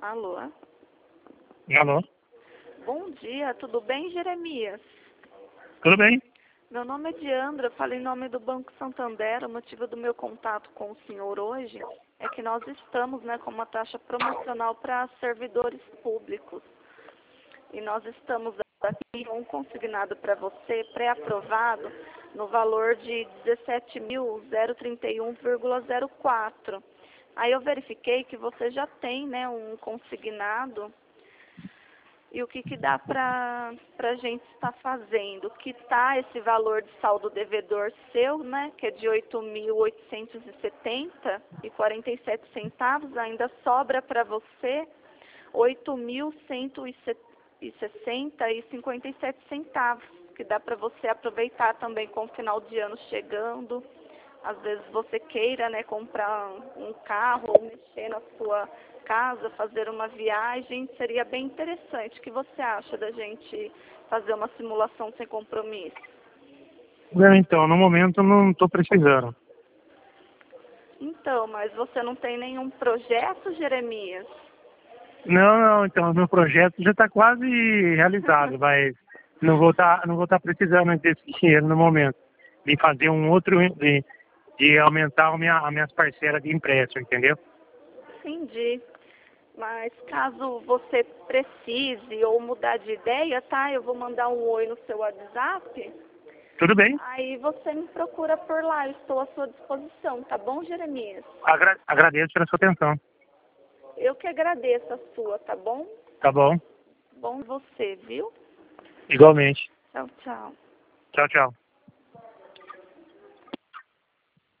Alô? Alô? Bom dia, tudo bem, Jeremias? Tudo bem? Meu nome é Diandra, falei em nome do Banco Santander. O motivo do meu contato com o senhor hoje é que nós estamos, com uma taxa promocional para servidores públicos. E nós estamos aqui com um consignado para você, pré-aprovado, no valor de 17.031,04. Aí eu verifiquei que você já tem, um consignado. E o que dá para a gente estar fazendo? Quitar esse valor de saldo devedor seu, que é de R$ 8.870,47, ainda sobra para você R$ 8.160,57, que dá para você aproveitar também com o final de ano chegando. Às vezes você queira, comprar um carro ou mexer na sua casa, fazer uma viagem, seria bem interessante. O que você acha da gente fazer uma simulação sem compromisso? Então, no momento não estou precisando. Então, mas você não tem nenhum projeto, Jeremias? Não, então, meu projeto já está quase realizado, mas não vou estar precisando desse dinheiro no momento. De fazer um outro, de aumentar as minhas parcelas de empréstimo, entendeu? Entendi. Mas caso você precise ou mudar de ideia, tá? Eu vou mandar um oi no seu WhatsApp. Tudo bem? Aí você me procura por lá, eu estou à sua disposição, tá bom, Jeremias? Agradeço pela sua atenção. Eu que agradeço a sua, tá bom? Tá bom? Bom você, viu? Igualmente. Tchau, tchau. Tchau, tchau.